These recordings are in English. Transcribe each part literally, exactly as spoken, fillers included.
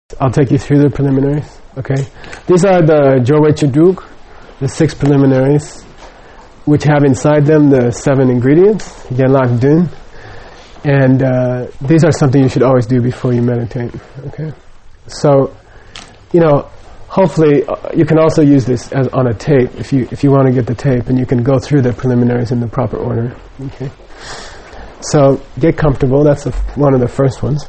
I'll take you through the preliminaries, okay? These are the Jowei Chuduk, the six preliminaries, which have inside them the seven ingredients, Genlak Dun, and uh, these are something you should always do before you meditate, okay? So, you know, hopefully uh, you can also use this as on a tape if you if you want to get the tape, and you can go through the preliminaries in the proper order, okay? So, get comfortable, that's the f- one of the first ones.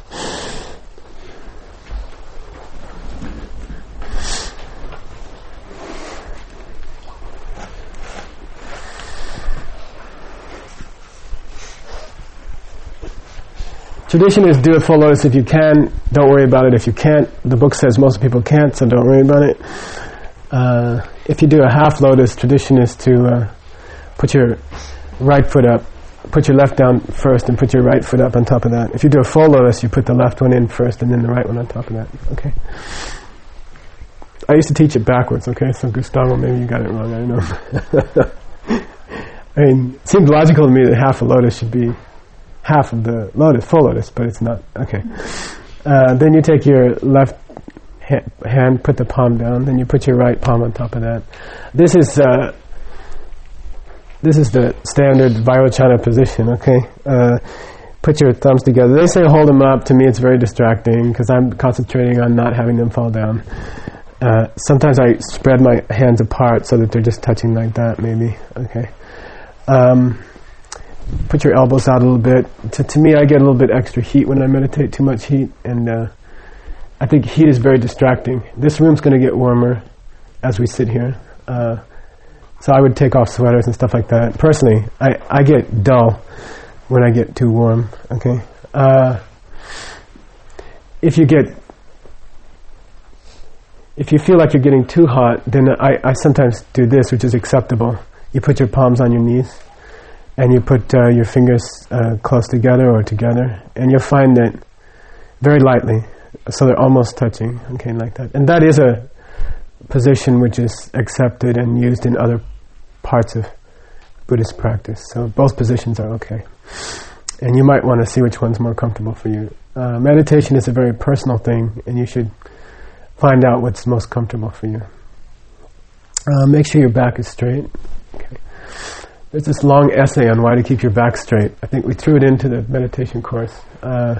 Tradition is do a full lotus if you can. Don't worry about it if you can't. The book says most people can't, so don't worry about it. Uh, if you do a half lotus, tradition is to uh, put your right foot up, put your left down first, and put your right foot up on top of that. If you do a full lotus, you put the left one in first, and then the right one on top of that. Okay. I used to teach it backwards. Okay, so Gustavo, maybe you got it wrong. I don't know. I mean, it seemed logical to me that half a lotus should be half of the lotus, full lotus, but it's not. Okay. Uh, then you take your left ha- hand, put the palm down, then you put your right palm on top of that. This is uh, this is the standard Vairochana position, okay? Uh, put your thumbs together. They say hold them up. To me it's very distracting because I'm concentrating on not having them fall down. Uh, sometimes I spread my hands apart so that they're just touching like that, maybe, okay? Um, Put your elbows out a little bit. To, to me, I get a little bit extra heat when I meditate, too much heat, and uh, I think heat is very distracting. This room's going to get warmer as we sit here, uh, so I would take off sweaters and stuff like that. Personally, I, I get dull when I get too warm, okay? Uh, if you get, if you feel like you're getting too hot, then I, I sometimes do this, which is acceptable. You put your palms on your knees, and you put uh, your fingers uh, close together or together, and you'll find that very lightly, so they're almost touching, okay, like that. And that is a position which is accepted and used in other parts of Buddhist practice. So both positions are okay. And you might want to see which one's more comfortable for you. Uh, meditation is a very personal thing, and you should find out what's most comfortable for you. Uh, make sure your back is straight. Okay. There's this long essay on why to keep your back straight. I think we threw it into the meditation course. Uh,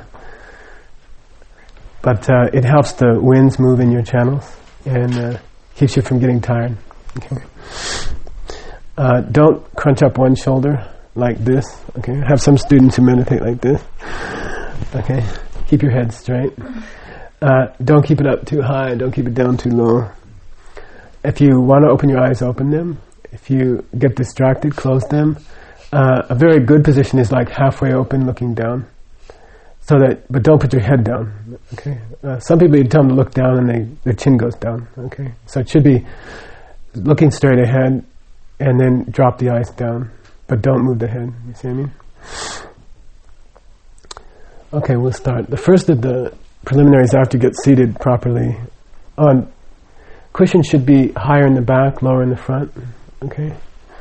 but uh, it helps the winds move in your channels and uh, keeps you from getting tired. Okay. Uh, don't crunch up one shoulder like this. Okay. I have some students who meditate like this. Okay. Keep your head straight. Uh, don't keep it up too high. Don't keep it down too low. If you want to open your eyes, open them. If you get distracted, close them. Uh, a very good position is like halfway open, looking down. So that, but don't put your head down. Okay. Uh, some people you tell them to look down, and they their chin goes down. Okay. So it should be looking straight ahead, and then drop the eyes down, but don't move the head. You see what I mean? Okay, we'll start. The first of the preliminaries after you get seated properly. On cushion should be higher in the back, lower in the front. Okay.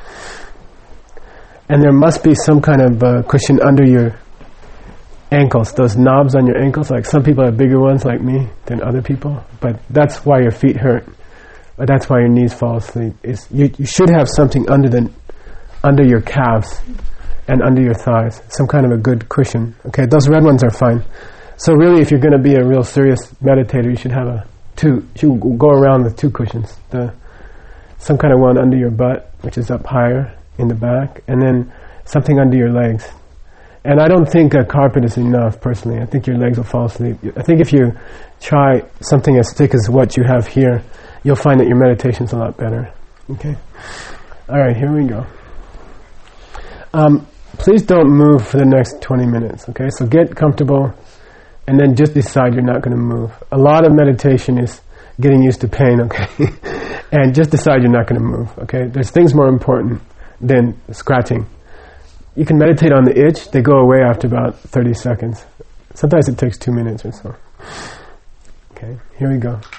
And there must be some kind of uh, cushion under your ankles, those knobs on your ankles. Like some people have bigger ones like me than other people, but that's why your feet hurt, or that's why your knees fall asleep. Is you, you should have something under the under your calves and under your thighs, some kind of a good cushion. Okay, those red ones are fine. So really, if you're going to be a real serious meditator, you should have a two. You should go around with two cushions. The some kind of one under your butt, which is up higher in the back, and then something under your legs. And I don't think a carpet is enough, personally. I think your legs will fall asleep. I think if you try something as thick as what you have here, you'll find that your meditation's a lot better. Okay? All right, here we go. Um, please don't move for the next twenty minutes, okay? So get comfortable, and then just decide you're not going to move. A lot of meditation is getting used to pain, okay? And just decide you're not going to move, okay? There's things more important than scratching. You can meditate on the itch. They go away after about thirty seconds. Sometimes it takes two minutes or so. Okay, here we go.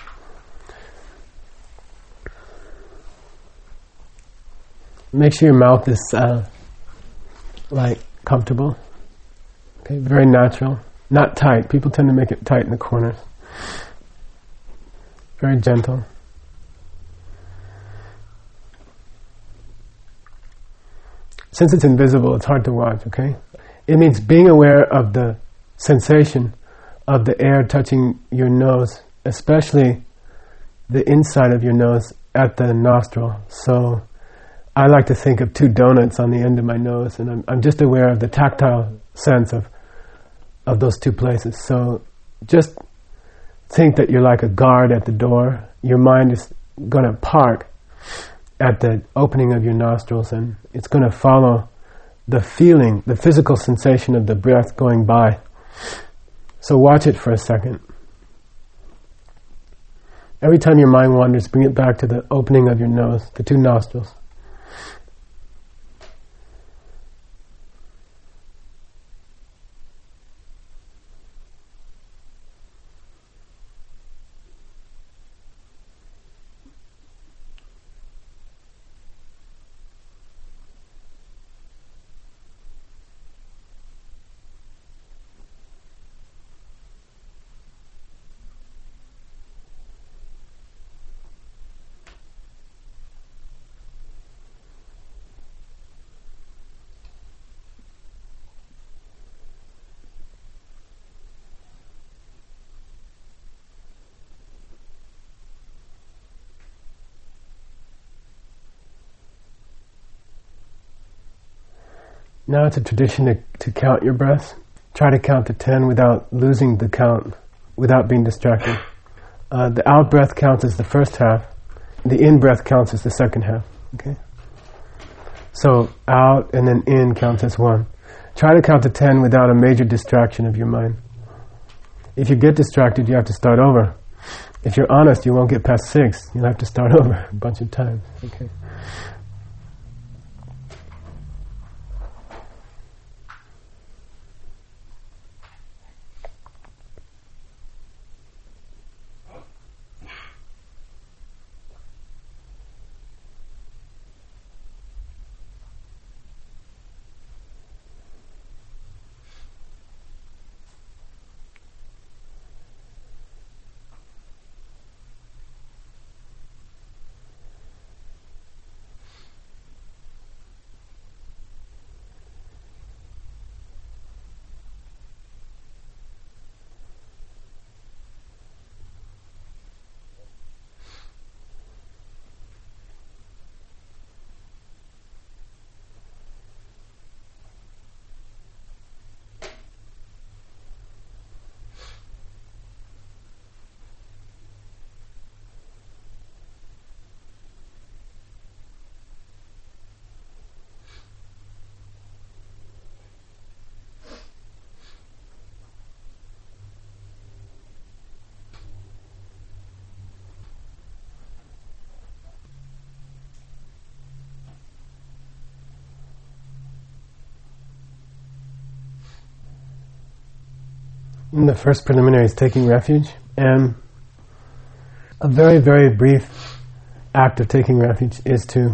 Make sure your mouth is uh, like comfortable. Okay, very natural. Not tight. People tend to make it tight in the corners. very gentle. Since it's invisible, it's hard to watch, okay? It means being aware of the sensation of the air touching your nose, especially the inside of your nose at the nostril. So I like to think of two donuts on the end of my nose, and I'm, I'm just aware of the tactile sense of of those two places. So just think that you're like a guard at the door. Your mind is going to park at the opening of your nostrils, and it's going to follow the feeling, the physical sensation of the breath going by. So watch it for a second. Every time your mind wanders, bring it back to the opening of your nose, the two nostrils. Now it's a tradition to, to count your breaths. Try to count to ten without losing the count, without being distracted. Uh, the out breath counts as the first half. The in breath counts as the second half. Okay. So out and then in counts as one. Try to count to ten without a major distraction of your mind. If you get distracted, you have to start over. If you're honest, you won't get past six. You'll have to start over a bunch of times. Okay. In the first preliminary is taking refuge, and a very, very brief act of taking refuge is to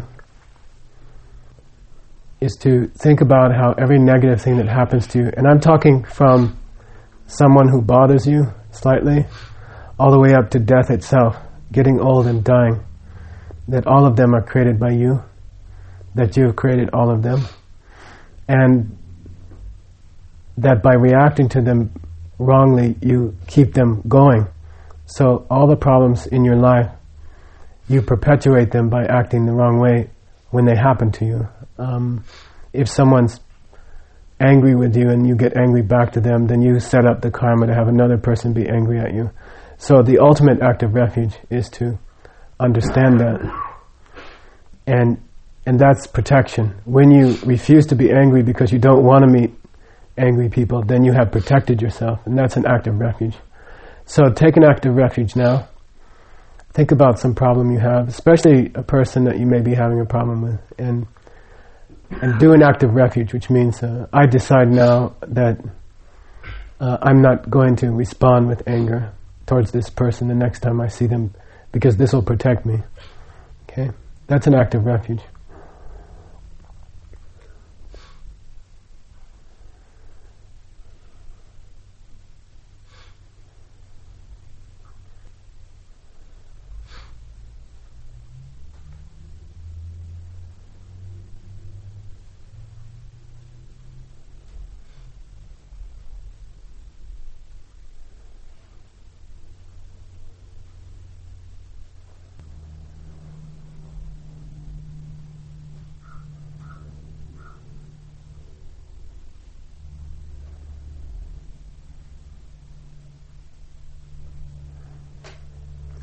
is to think about how every negative thing that happens to you, and I'm talking from someone who bothers you slightly, all the way up to death itself, getting old and dying, that all of them are created by you, that you have created all of them, and that by reacting to them wrongly, you keep them going. So all the problems in your life, you perpetuate them by acting the wrong way when they happen to you. Um, if someone's angry with you and you get angry back to them, then you set up the karma to have another person be angry at you. So the ultimate act of refuge is to understand that. And and that's protection. When you refuse to be angry because you don't want to meet angry people, then you have protected yourself, and that's an act of refuge. So take an act of refuge now. Think about some problem you have, especially a person that you may be having a problem with, and and do an act of refuge, which means uh, I decide now that uh, I'm not going to respond with anger towards this person the next time I see them, because this will protect me. Okay? That's an act of refuge.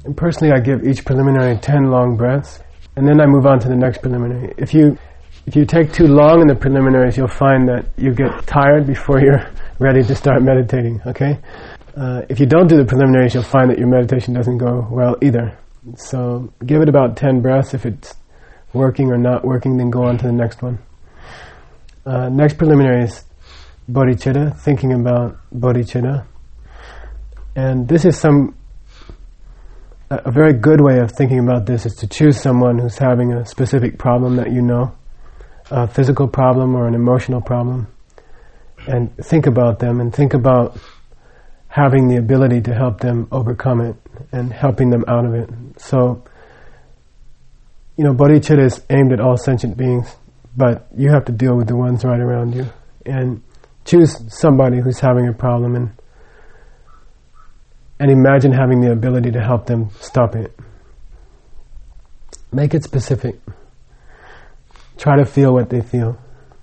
And personally, I give each preliminary ten long breaths, and then I move on to the next preliminary. If you if you take too long in the preliminaries, you'll find that you get tired before you're ready to start meditating, okay? Uh, if you don't do the preliminaries, you'll find that your meditation doesn't go well either. So give it about ten breaths. If it's working or not working, then go on to the next one. Uh, next preliminary is bodhicitta, thinking about bodhicitta. And this is some, a, a very good way of thinking about this is to choose someone who's having a specific problem that you know, a physical problem or an emotional problem, and think about them and think about having the ability to help them overcome it and helping them out of it. So, you know, bodhicitta is aimed at all sentient beings, but you have to deal with the ones right around you. And choose somebody who's having a problem and and imagine having the ability to help them stop it. Make it specific. Try to feel what they feel.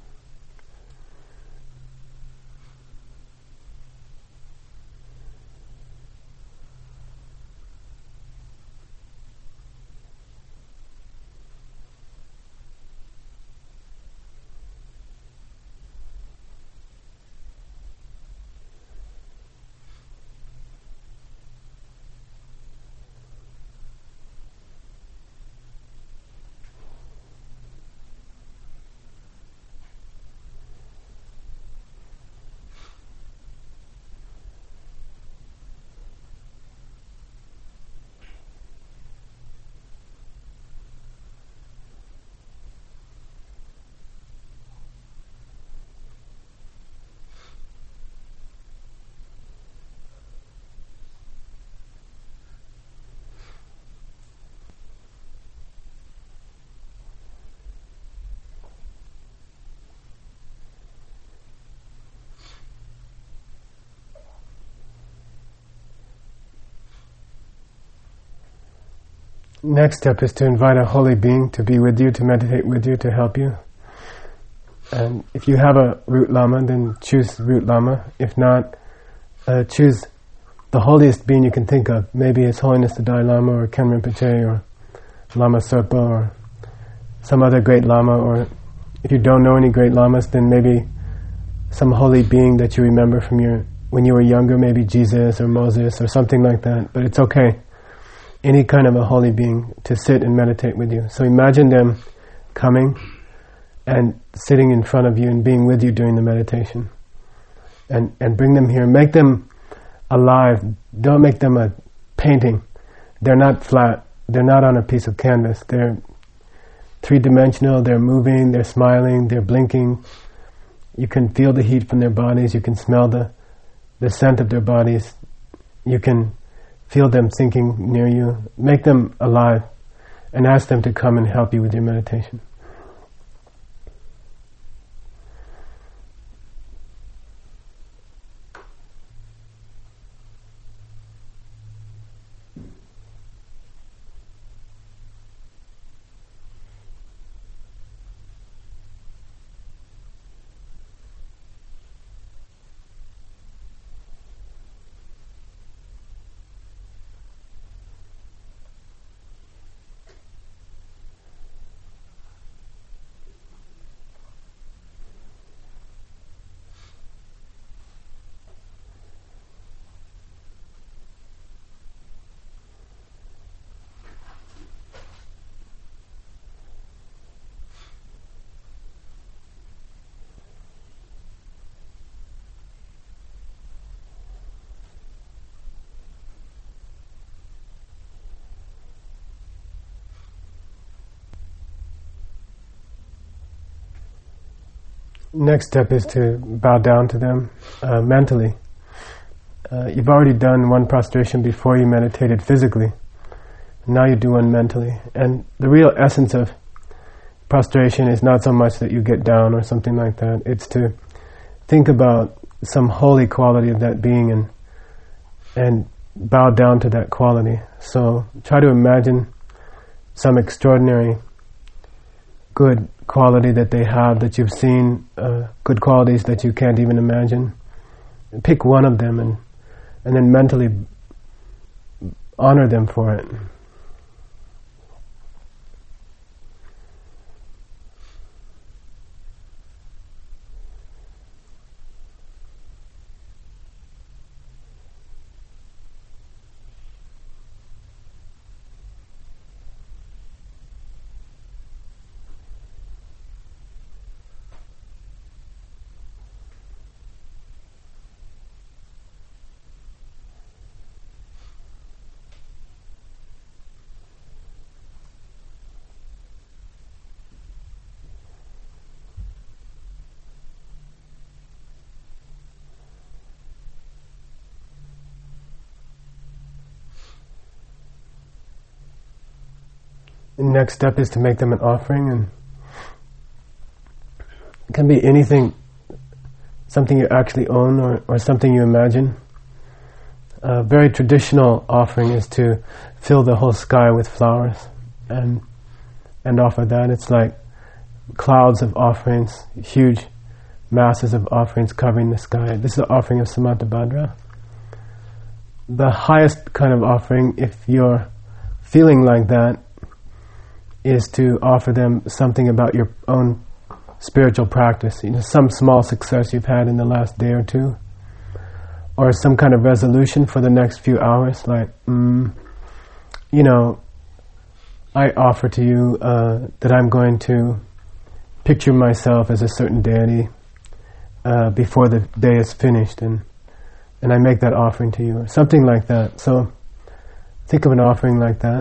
Next step is to invite a holy being to be with you, to meditate with you, to help you. And if you have a root lama, then choose root lama. If not, uh, choose the holiest being you can think of. Maybe His Holiness the Dalai Lama, or Khen Rinpoche, or Lama Serpa, or some other great lama. Or if you don't know any great lamas, then maybe some holy being that you remember from your when you were younger, maybe Jesus or Moses or something like that. But it's okay. Any kind of a holy being to sit and meditate with you. So imagine them coming and sitting in front of you and being with you during the meditation. And and bring them here. Make them alive. Don't make them a painting. They're not flat. They're not on a piece of canvas. They're three-dimensional. They're moving. They're smiling. They're blinking. You can feel the heat from their bodies. You can smell the, the scent of their bodies. You can feel them thinking near you. Make them alive and ask them to come and help you with your meditation. Next step is to bow down to them uh, mentally. Uh, you've already done one prostration before you meditated physically. Now you do one mentally. And the real essence of prostration is not so much that you get down or something like that. It's to think about some holy quality of that being and and bow down to that quality. So try to imagine some extraordinary good quality that they have that you've seen, uh, good qualities that you can't even imagine. Pick one of them and and then mentally honor them for it. The next step is to make them an offering, and it can be anything, something you actually own or, or something you imagine. A very traditional offering is to fill the whole sky with flowers and and offer that. It's like clouds of offerings, huge masses of offerings covering the sky. This is the offering of Samantabhadra. The highest kind of offering, if you're feeling like that, is to offer them something about your own spiritual practice. You know, some small success you've had in the last day or two, or some kind of resolution for the next few hours, like, mm, you know, I offer to you uh, that I'm going to picture myself as a certain deity uh, before the day is finished, and and I make that offering to you, or something like that. So think of an offering like that.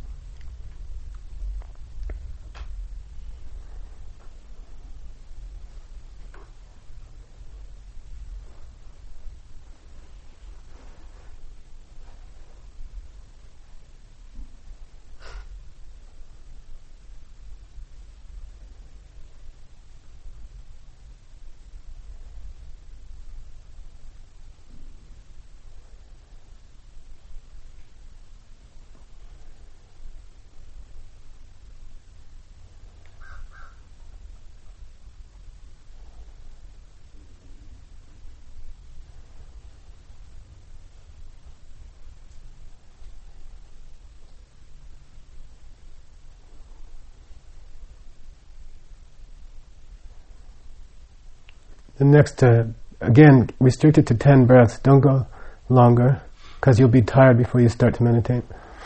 The next, uh, again, restrict it to ten breaths. Don't go longer, because you'll be tired before you start to meditate.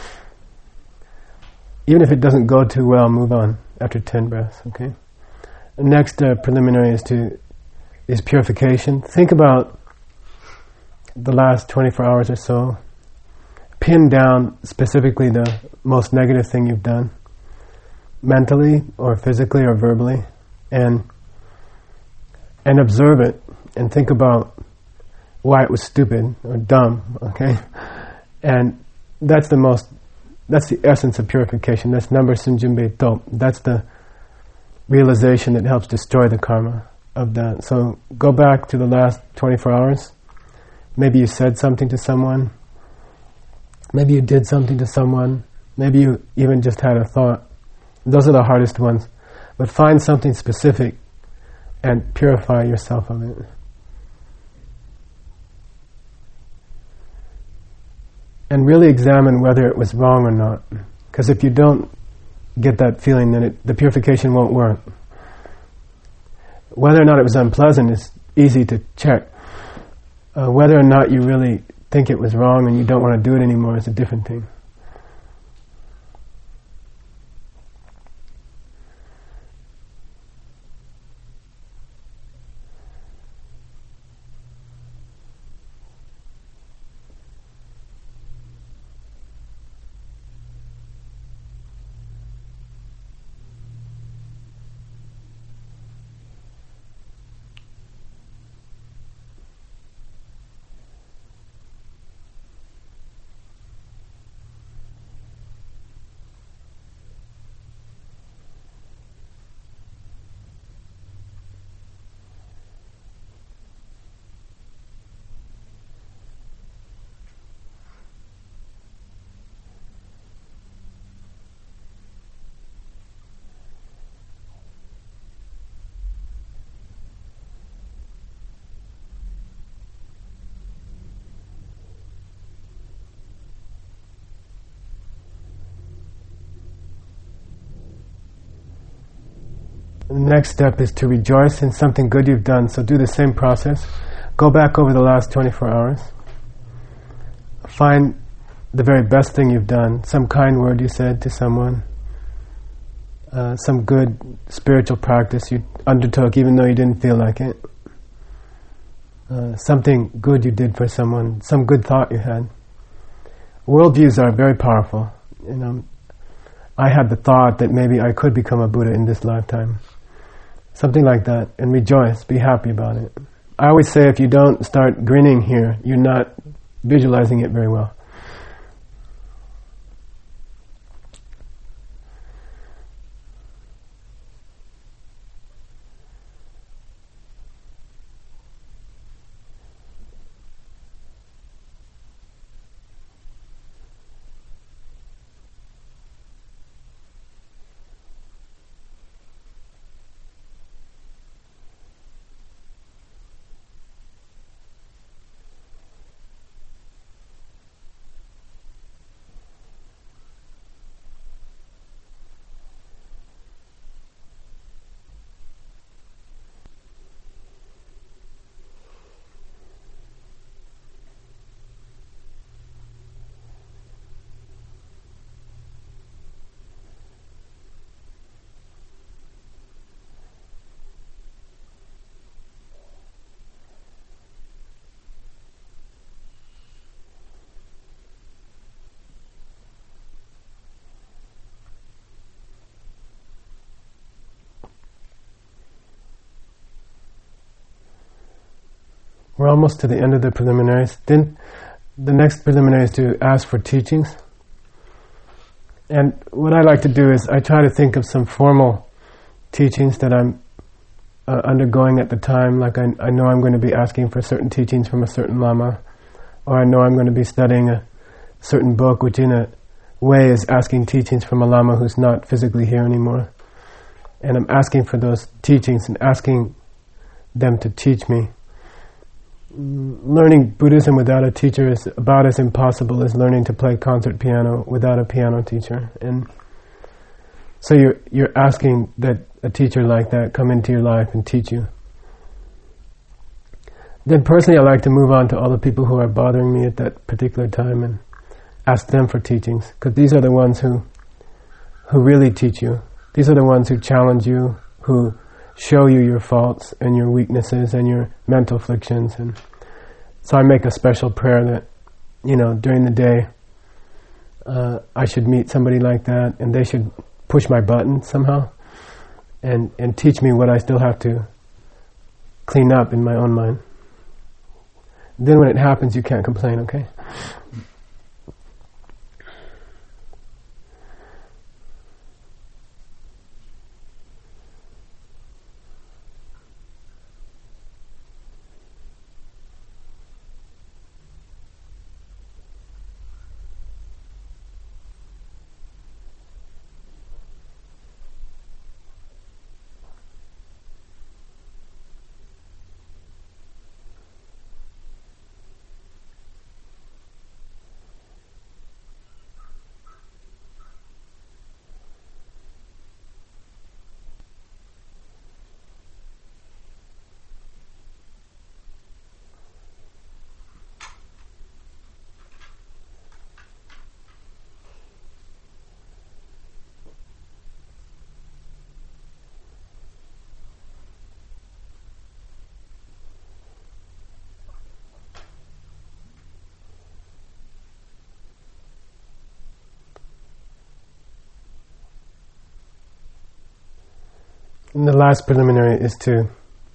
Even if it doesn't go too well, move on after ten breaths. Okay. The next uh, preliminary is to is purification. Think about the last twenty-four hours or so. Pin down specifically the most negative thing you've done, mentally or physically or verbally, and and observe it and think about why it was stupid or dumb, okay? And that's the most, that's the essence of purification. That's number sinjimbe top. That's the realization that helps destroy the karma of that. So go back to the last twenty-four hours. Maybe you said something to someone. Maybe you did something to someone. Maybe you even just had a thought. Those are the hardest ones. But find something specific and purify yourself of it. And really examine whether it was wrong or not. Because if you don't get that feeling, then it, the purification won't work. Whether or not it was unpleasant is easy to check. Uh, whether or not you really think it was wrong and you don't want to do it anymore is a different thing. The next step is to rejoice in something good you've done. So do the same process. Go back over the last twenty-four hours. Find the very best thing you've done. Some kind word you said to someone. Uh, some good spiritual practice you undertook even though you didn't feel like it. Uh, something good you did for someone. Some good thought you had. Worldviews are very powerful. You know, I had the thought that maybe I could become a Buddha in this lifetime. Something like that. And rejoice. Be happy about it. I always say if you don't start grinning here, you're not visualizing it very well. We're almost to the end of the preliminaries. Then the next preliminary is to ask for teachings. And what I like to do is I try to think of some formal teachings that I'm uh, undergoing at the time. Like I, I know I'm going to be asking for certain teachings from a certain Lama, or I know I'm going to be studying a certain book, which in a way is asking teachings from a Lama who's not physically here anymore. And I'm asking for those teachings and asking them to teach me. Learning Buddhism without a teacher is about as impossible as learning to play concert piano without a piano teacher. And so you're you're asking that a teacher like that come into your life and teach you. Then personally I like to move on to all the people who are bothering me at that particular time and ask them for teachings, because these are the ones who who really teach you. These are the ones who challenge you, who show you your faults and your weaknesses and your mental afflictions. And so I make a special prayer that, you know, during the day uh, I should meet somebody like that, and they should push my button somehow and, and teach me what I still have to clean up in my own mind. Then when it happens, you can't complain, okay? And the last preliminary is to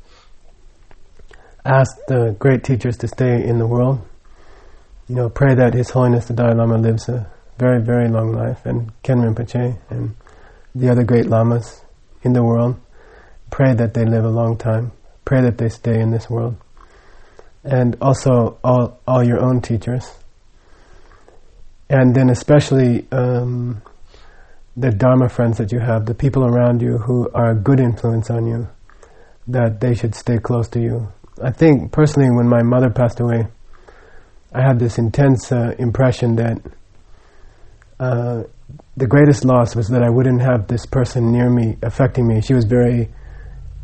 ask the great teachers to stay in the world. You know, pray that His Holiness the Dalai Lama lives a very, very long life, and Ken Rinpoche and the other great lamas in the world. Pray that they live a long time. Pray that they stay in this world. And also all all your own teachers. And then especially um, the Dharma friends that you have, the people around you who are a good influence on you, that they should stay close to you. I think personally when my mother passed away, I had this intense uh, impression that uh, the greatest loss was that I wouldn't have this person near me affecting me. She was very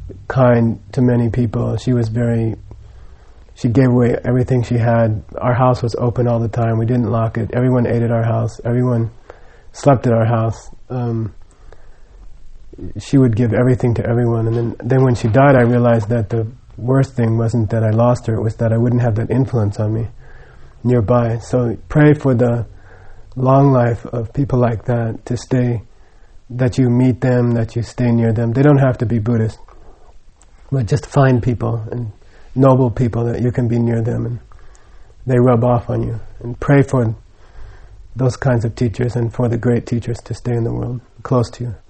kind to many people. She was very, she gave away everything she had. Our house was open all the time. We didn't lock it. Everyone ate at our house. Everyone slept at our house. Um, she would give everything to everyone. And then, then when she died, I realized that the worst thing wasn't that I lost her, it was that I wouldn't have that influence on me nearby. So pray for the long life of people like that, to stay, that you meet them, that you stay near them. They don't have to be Buddhist, but just find people, and noble people, that you can be near them and they rub off on you. And pray for those kinds of teachers and for the great teachers to stay in the world, close to you.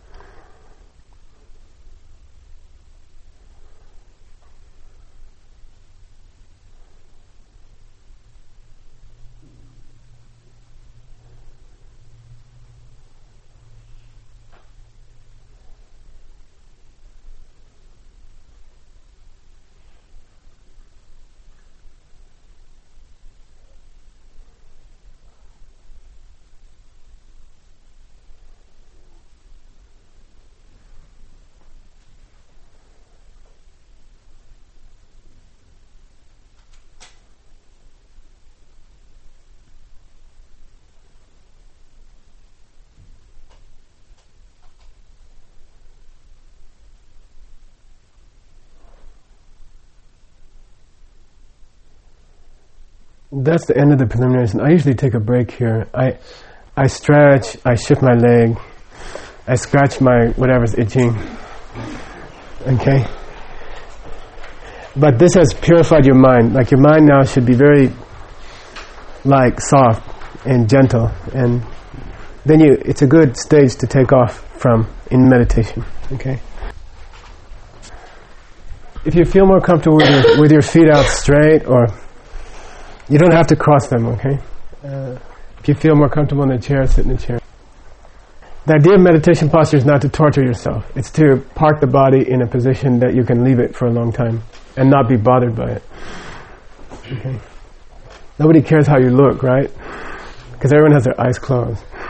That's the end of the preliminaries, and I usually take a break here. I I stretch, I shift my leg, I scratch my whatever's itching. Okay? But this has purified your mind. Like, your mind now should be very, like, soft and gentle, and then you it's a good stage to take off from in meditation. Okay? If you feel more comfortable with your, with your feet out straight, or you don't have to cross them, okay? Uh, if you feel more comfortable in a chair, sit in a chair. The idea of meditation posture is not to torture yourself. It's to park the body in a position that you can leave it for a long time and not be bothered by it. Okay? Nobody cares how you look, right? Because everyone has their eyes closed.